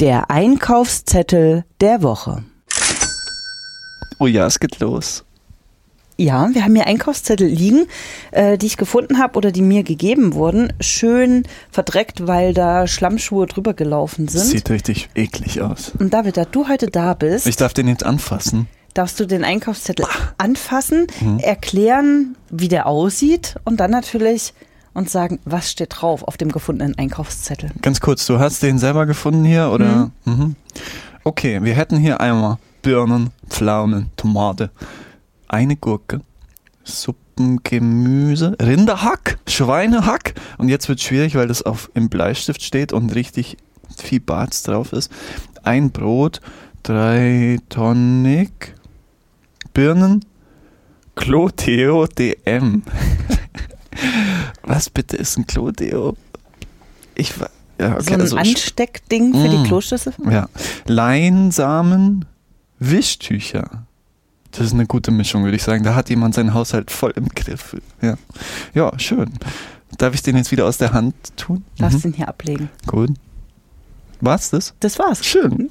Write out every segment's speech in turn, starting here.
Der Einkaufszettel der Woche. Oh ja, es geht los. Ja, wir haben hier Einkaufszettel liegen, die ich gefunden habe oder die mir gegeben wurden. Schön verdreckt, weil da Schlammschuhe drüber gelaufen sind. Sieht richtig eklig aus. Und David, da du heute da bist, Ich darf den jetzt anfassen. darfst du den Einkaufszettel anfassen, erklären, wie der aussieht und dann natürlich uns sagen, was steht drauf auf dem gefundenen Einkaufszettel. Ganz kurz, du hast den selber gefunden hier, oder? Mhm. Okay, wir hätten hier einmal Birnen, Pflaumen, Tomate, eine Gurke, Suppengemüse, Rinderhack, Schweinehack. Und jetzt wird es schwierig, weil das im Bleistift steht und richtig viel Barz drauf ist. Ein Brot, 3 Tonic, Birnen, Clodeo DM. Was bitte ist ein Clodeo? Ja, okay, So ein Ansteckding für die Kloschüssel? Ja. Leinsamen, Wischtücher. Das ist eine gute Mischung, würde ich sagen. Da hat jemand seinen Haushalt voll im Griff. Ja, ja, schön. Darf ich den jetzt wieder aus der Hand tun? Darfst den hier ablegen. Gut. War's das? Das war's. Schön.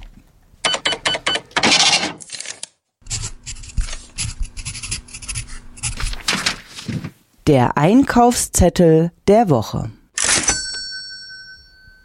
Der Einkaufszettel der Woche.